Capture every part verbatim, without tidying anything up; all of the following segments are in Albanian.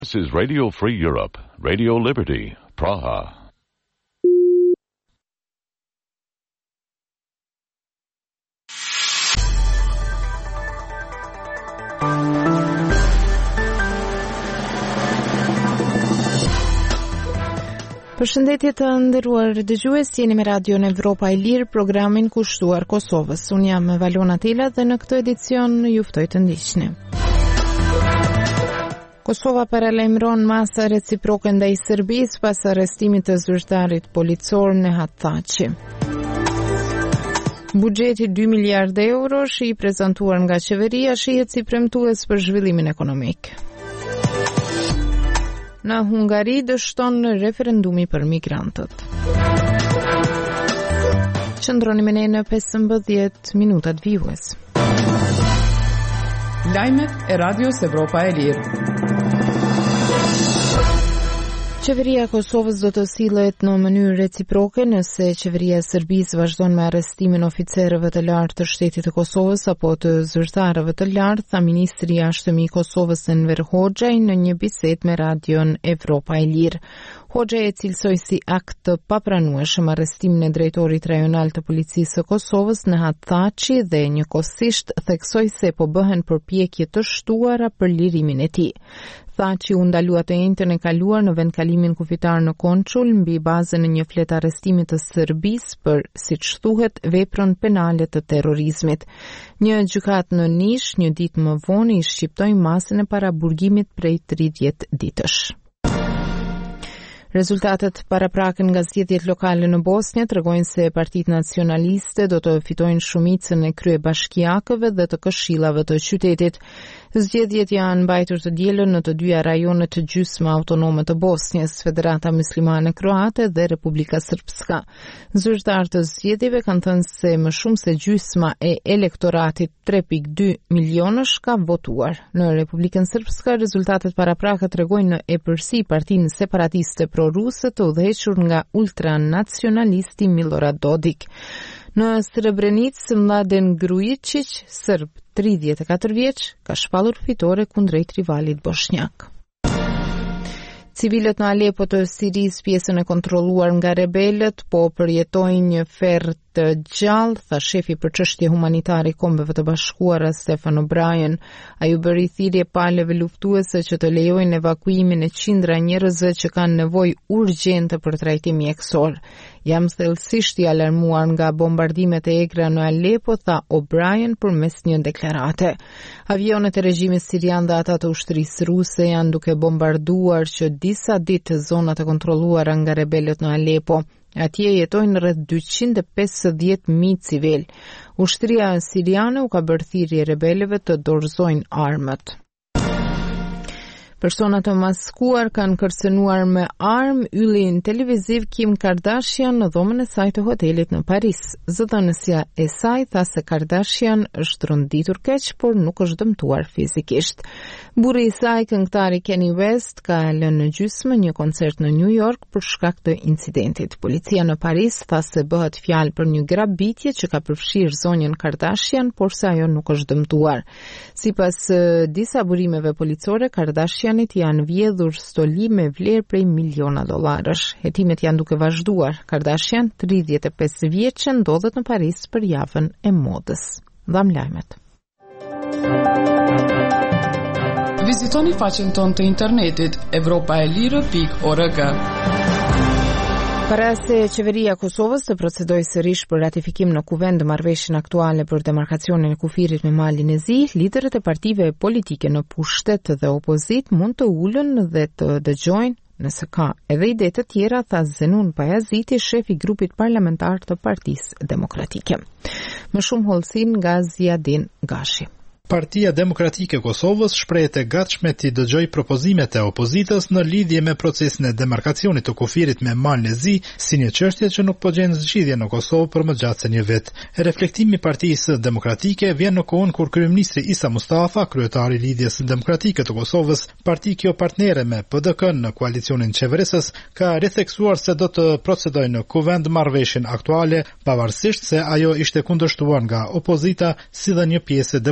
This is Radio Free Europe, Radio Liberty, Praha. Përshëndetje të nderuar dëgjues, jeni me Radion Evropa e Lirë, programin kushtuar Kosovës. Unë jam Valona Tela dhe në këtë edicion ju ftoj të ndiqni. Kosova paralajmëron masa reciproke ndaj Serbisë pas arrestimit të zyrtarit policor Nehat Thaçi. Buxheti dy miliardë euro shi i prezantuar nga qeveria shihet si premtues për zhvillimin ekonomik. Në Hungari dështon referendumi për migrantët. Qëndroni me ne në pesëmbëdhjetë minutat vijues. Lajmet e Radios Evropa e Lirë. Qeveria e Kosovës do të sillet në mënyrë reciproke nëse qeveria e Serbisë vazhdon me arrestimin oficerëve të lartë të shtetit të Kosovës apo të zyrtarëve të lartë, tha ministri i jashtëm i Kosovës Enver Hoxha në një bisedë me Radion Evropa e Lirë. Hoxha e cilësoi si akt të papranueshëm arrestimin e drejtorit rajonal të policisë së Kosovës Nehat Thaçi dhe njëkohësisht theksoi se po bëhen përpjekje të shtuara për lirimin e tij. Thaçi u ndalua të njëjtën e kaluar në vendkalimin kufitar në Konçul mbi bazën e një flet arrestimi të Serbisë për, siç thuhet, veprën penale të terrorizmit. Një gjykat në Nish një ditë më vonë i shqiptoi masën e paraburgimit prej tridhjetë ditësh. Rezultatet paraprake nga zgjedhjet lokale në Bosnjë tregojnë se partitë nacionaliste do të fitojnë shumicën e kryebashkiakëve dhe të këshillave të qytetit. Zgjedhjet janë mbajtur të dielën në të dyja rajonet të gjysmë autonome të Bosnjës, Federata Muslimane Kroate dhe Republika Srpska. Zyrtarët të zgjedhjeve kanë thënë se më shumë se gjysma e elektoratit tre pikë dy milionësh ka votuar. Në Republikën Srpska rezultatet paraprake tregojnë në epërsi partinë separatiste proruse të udhëhequr nga ultranacionalisti Milorad Dodik. Në Srebrenicë, Mladen Grujičić, serb tridhjetë e katër vjeç, ka shpallur fitore kundrejt rivalit bosnjak. Civilët në Alepo të Sirisë, pjesën e kontrolluar nga rebelët, po përjetojnë një ferr të gjallë, tha shefi për çështje humanitare i Kombeve të Bashkuara Stefan O'Brien. Ai u bëri thirrje palëve luftuese që të lejojnë evakuimin e qindra njerëzve që kanë nevojë urgjente për trajtim mjekësor. Jam thellësisht i alarmuar nga bombardimet e egra në Alepo, tha O'Brien përmes një deklarate. Avionet e regjimit sirian dhe ata të ushtrisë ruse janë duke bombarduar që disa ditë zonat e kontrolluara nga rebelët në Alepo. Atje jetojnë rreth dyqind e pesëdhjetë mijë civil. Ushtria siriane u ka bërë thirrje rebelëve të dorëzojnë armët. Persona të maskuar kanë kërcënuar me armë yllin televiziv Kim Kardashian në dhomën e saj të hotelit në Paris. Zëdhënësja e saj tha se Kardashian është rënditur keq, por nuk është dëmtuar fizikisht. Burri i saj, këngëtari Kanye West, ka lënë në gjysmë një koncert në New York për shkak të incidentit. Policia në Paris tha se bëhet fjalë për një grabitje që ka përfshirë zonjën Kardashian, por se ajo nuk është dëmtuar. Sipas uh, disa burimeve policore, Kardashian janë vjedhur stoli me vlerë prej miliona dollarësh. Hetimet janë duke vazhduar. Kardashian, tridhjetë e pesë vjeçë, ndodhet në Paris për javën e modës. Dham lajmet. Vizitoni faqen tonë të internetit evropa e lirë pikë org. Para se qeveria e Kosovës të procedojë sërish për ratifikim në kuvend marrëveshjen aktuale për demarkacionin e kufirit me malin e zi, liderët e partive politike në pushtet dhe opozit mund të ulën dhe të dëgjojnë nëse ka edhe ide të tjera, tha Zenun Pajaziti, shef i grupit parlamentar të Partisë Demokratike. Më shumë hollësin nga Ziadin Gashi. Partia Demokratike e Kosovës shprehet e gatshme të dëgjojë propozimet e opozitës në lidhje me procesin e demarkacionit të kufirit me malin e zi, si një çështje që nuk po gjen zgjidhje në Kosovë për më gjatë se një vit. Reflektimi i Partisë Demokratike vjen në kohën kur kryeministri Isa Mustafa, kryetari i Lidhjes Demokratike të Kosovës, parti kjo partnere me P D K-n në koalicionin qeverisës, ka ritheksuar se do të procedojë në kuvend marrëveshjen aktuale, pavarësisht se ajo ishte kundërshtuar nga opozita si dhe një pjesë e deputetëve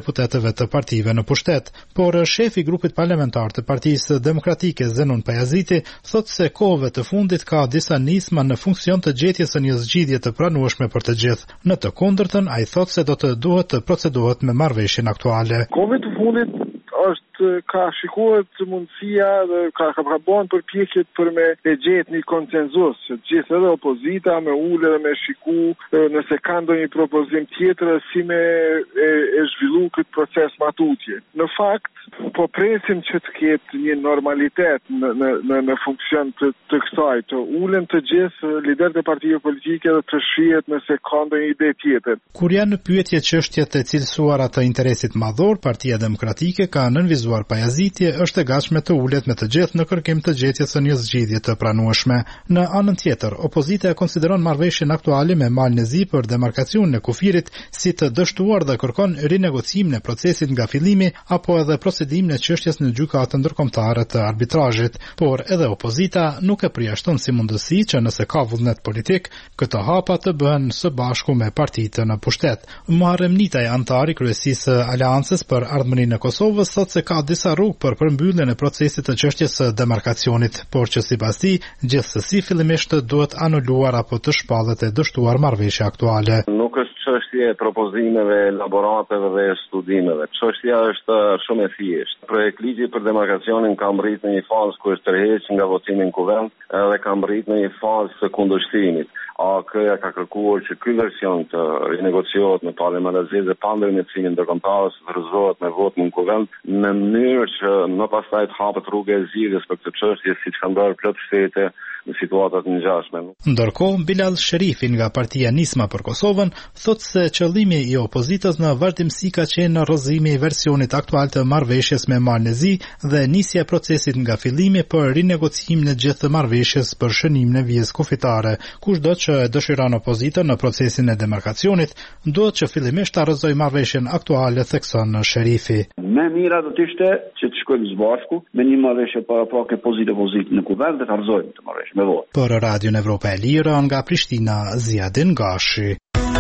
liderëve të partive në pushtet, por shefi i grupit parlamentar të Partisë Demokratike Zenon Pajaziti thot se kohëve të fundit ka disa nisma në funksion të gjetjes së një zgjidhje të pranueshme për të gjithë. Në të kundërtën, ai thot se do të duhet të procedohet me marrëveshjen aktuale. Kohëve të fundit është ka shikohet mundësia dhe ka ka bën përpjekjet për me e gjetë një konsenzus, që gjithë edhe opozita me ulë dhe me shiku nëse ka ndonjë propozim tjetër si me e, e zhvillu këtë proces matutje. Në fakt, po presim që të ketë një normalitet në në në, në funksion të, të kësaj, të ulen të gjithë liderët e partive politike dhe të shihet nëse ka ndonjë ide tjetër. Kur janë në pyetje çështjet e cilësuara të interesit madhor, Partia Demokratike ka nënvizuar Pajazitje është e gatshme të ulet me të gjithë në kërkim të gjetjes së një zgjidhje të pranueshme. Në anën tjetër, opozita e konsideron marrëveshjen aktuale me Malin e Zi për demarkacionin e kufirit si të dështuar dhe kërkon rinegocimin e procesit nga fillimi apo edhe procedimin e çështjes në gjykatën ndërkombëtare të arbitrazhit, por edhe opozita nuk e përjashton si mundësi që nëse ka vullnet politik, këto hapa të bëhen së bashku me partitë në pushtet. Muharrem Nitaj, antar i kryesisë Aleancës për Ardhmërinë e Kosovës, thot se ka disa rrugë për përmbylljen e procesit të çështjes së demarkacionit, por që sipas tij, gjithsesi fillimisht duhet anuluar apo të shpallet e dështuar marrëveshja aktuale. Nuk është çështje e propozimeve, elaborateve dhe studimeve. Çështja është shumë e thjeshtë. Projekt ligji për demarkacionin ka mbërrit në një fazë ku është tërhequr nga votimi në kuvend dhe ka mbërrit në një fazë të kundërshtimit. A K-ja ka kërkuar që ky version të rinegociohet në Parlament dhe pa ndërmjetësimin ndërkombëtar të rrezohet me vot në kuvend në mënyrë që më pastaj të hapet rruga e zgjidhjes për këtë çështje siç kanë bërë plot shtete në situatat të ngjashme. Ndërkohë, Bilal Sherifi nga Partia Nisma për Kosovën thotë se qëllimi i opozitës në vazhdimsi ka qenë në rrëzimi i versionit aktual të marrëveshjes me Malin e Zi dhe nisja e procesit nga fillimi për rinegocimin e gjithë marrëveshjes për shënimin e vijës kufitare. Kushdo që e dëshiron opozita në procesin e demarkacionit, duhet që fillimisht ta rrëzojë marrëveshjen aktuale, thekson Sherifi. Më mira do të ishte që të shkojmë së bashku me një marrëveshje paraprakë pozitiv-pozitiv në kuvend dhe ta rrëzojmë të marrëveshjen me vot. Për Radion Evropa e Lirë nga Prishtina, Ziadin Gashi.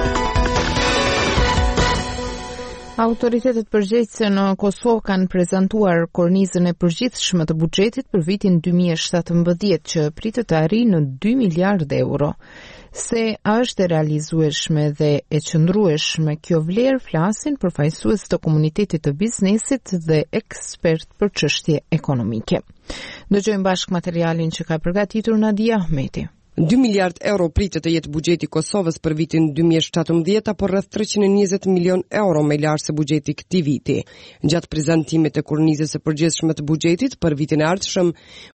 Autoritetet përgjegjëse në Kosovë kanë prezantuar kornizën e përgjithshme të buxhetit për vitin dy mijë e shtatëmbëdhjetë që pritet të arrijë në dy miliardë euro. Se a është e realizueshme dhe e qëndrueshme kjo vlerë flasin përfaqësues të komunitetit të biznesit dhe ekspert për çështje ekonomike. Dëgjojmë bashkë materialin që ka përgatitur Nadia Ahmeti. dy miliard euro pritet të jetë buxheti i Kosovës për vitin dy mijë e shtatëmbëdhjetë, apo rreth treqind e njëzet milion euro më larg se buxheti këtij viti. Gjatë prezantimit të kornizës së përgjithshme të buxhetit për vitin e ardhshëm,